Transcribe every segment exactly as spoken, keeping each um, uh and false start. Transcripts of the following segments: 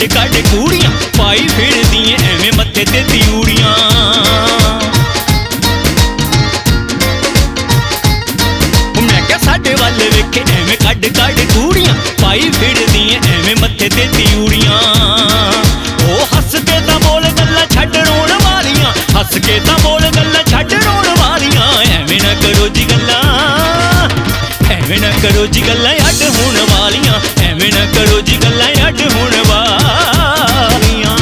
ਕੱਢ ਕੱਢ ਕੂੜੀਆਂ ਪਾਈ ਫਿਰਦੀਆਂ ਐਵੇਂ ਮੱਥੇ ਤੇ ਤਿਊੜੀਆਂ। ਮੈਂ ਕਿਹਾ ਸਾਡੇ ਵੱਲ ਵੇਖੇ ਐਵੇਂ ਕੱਢ ਕੱਢ ਕੂੜੀਆਂ ਪਾਈ ਫਿਰਦੀਆਂ ਐਵੇਂ ਮੱਥੇ ਤੇ ਤਿਊੜੀਆਂ। ਉਹ ਹੱਸ ਕੇ ਤਾਂ ਬੋਲ ਗੱਲਾਂ ਛੱਡ ਰੋਣ ਵਾਲੀਆਂ, ਹੱਸ ਕੇ ਤਾਂ ਬੋਲ ਗੱਲਾਂ ਛੱਡ ਰੋਣ ਵਾਲੀਆਂ। ਐਵੇਂ ਨਾ ਕਰੋ ਜੀ ਗੱਲਾਂ, ਐਵੇਂ ਨਾ ਕਰੋ ਜੀ ਗੱਲਾਂ ਅੱਡ ਹੋਣ ਵਾਲੀਆਂ, ਐਵੇਂ ਨਾ ਕਰੋ ਜੀ ਗੱਲਾਂ ਅੱਡ ਹੋਣ ਵਾਲੀਆਂ।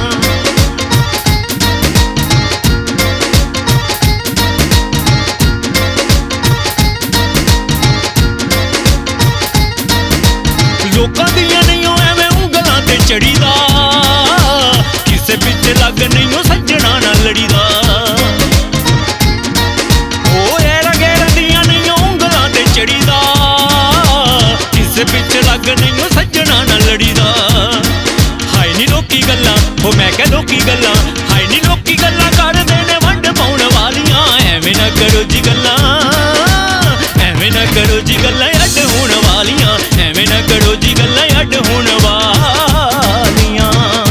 ਲੋਕਾਂ ਦੀਆਂ ਨਹੀਂ ਐਵੇਂ ਉਂਗਲਾਂ ਤੇ ਚੜੀਦਾ, ਕਿਸੇ ਪਿੱਛੇ ਲੱਗ ਨਹੀਂ ਉਹ ਸੱਜਣਾ ਨਾਲ ਲੜੀਦਾ। ਉਹ ਐਰਾ ਗੈਰਾ ਦੀਆਂ ਨਹੀਂ ਉਂਗਲਾਂ ਤੇ ਚੜੀਦਾ, ਕਿਸੇ ਪਿੱਛੇ ਲੱਗ ਨਹੀਂ ਉਹ ਸੱਜਣਾ ਨਾਲ ਲੜੀਦਾ। ਹਾਏ ਨੀ ਲੋਕੀ ਗੱਲਾਂ, ਉਹ ਮੈਂ ਕਿਹਾ ਲੋਕੀ ਗੱਲਾਂ, ਹਾਏ ਨੀ ਲੋਕੀ ਗੱਲਾਂ ਕਰਦੇ ਨੇ ਵੰਡ ਪਾਉਣ ਵਾਲੀਆਂ। ਐਵੇਂ ਨਾ ਕਰੋ ਜੀ ਗੱਲਾਂ, ਐਵੇਂ ਨਾ ਕਰੋ ਜੀ ਗੱਲਾਂ ਅੱਡ ਹੋਣ ਵਾਲੀਆਂ, ਐਵੇਂ ਨਾ ਕਰੋ ਜੀ ਗੱਲਾਂ ਅੱਡ ਹੋਣ ਵਾਲੀਆਂ।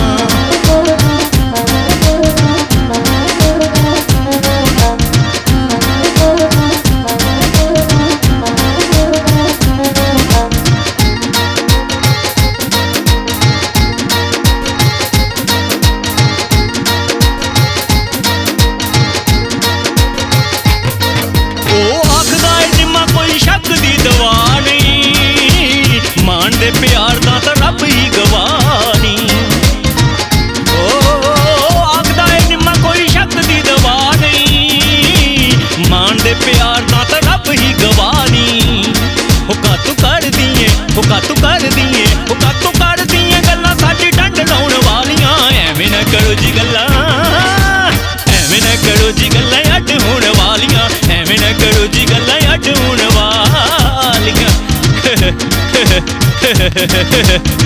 ਉਹ ਆਖਦਾ ਏ ਨਿੰਮਾ ਕੋਈ ਸ਼ੱਕ ਦੀ ਦਵਾ ਨਹੀਂ, ਮਾਣ ਦੇ ਪਿਆਰ ਦਾ ਤਾਂ ਰੱਬ ਹੀ ਗਵਾਹ ਨੀ। ਉਹ ਆਖਦਾ ਏ ਨਿੰਮਾ ਕੋਈ ਸ਼ੱਕ ਦੀ ਦਵਾ ਨਹੀਂ, ਮਾਣ ਦੇ ਪਿਆਰ ਦਾ ਤਾਂ ਰੱਬ ਹੀ ਗਵਾਹ ਨੀ। ਉਹ ਕਾਤੋਂ ਕਰਦੀ ਏ, ਉਹ ਕਾਤੋਂ ਕਰਦੀ ਏ, ਉਹ ਕਾਤੋਂ ਕਰਦੀ ਏ ਗੱਲਾਂ ਸਾਡੀ ਡੰਡ ਲਾਉਣ ਵਾਲੀਆਂ। ਐਵੇਂ ਨਾ ਕਰੋ ਜੀ ਗੱਲਾਂ, ਐਵੇਂ ਨਾ ਕਰੋ ਜੀ ਗੱਲਾਂ ਅੱਡ ਹੋਣ ਵਾਲੀਆਂ, ਐਵੇਂ ਨਾ ਕਰੋ ਜੀ ਗੱਲਾਂ ਅੱਡ ਹੋਣ ਵਾਲੀਆਂ।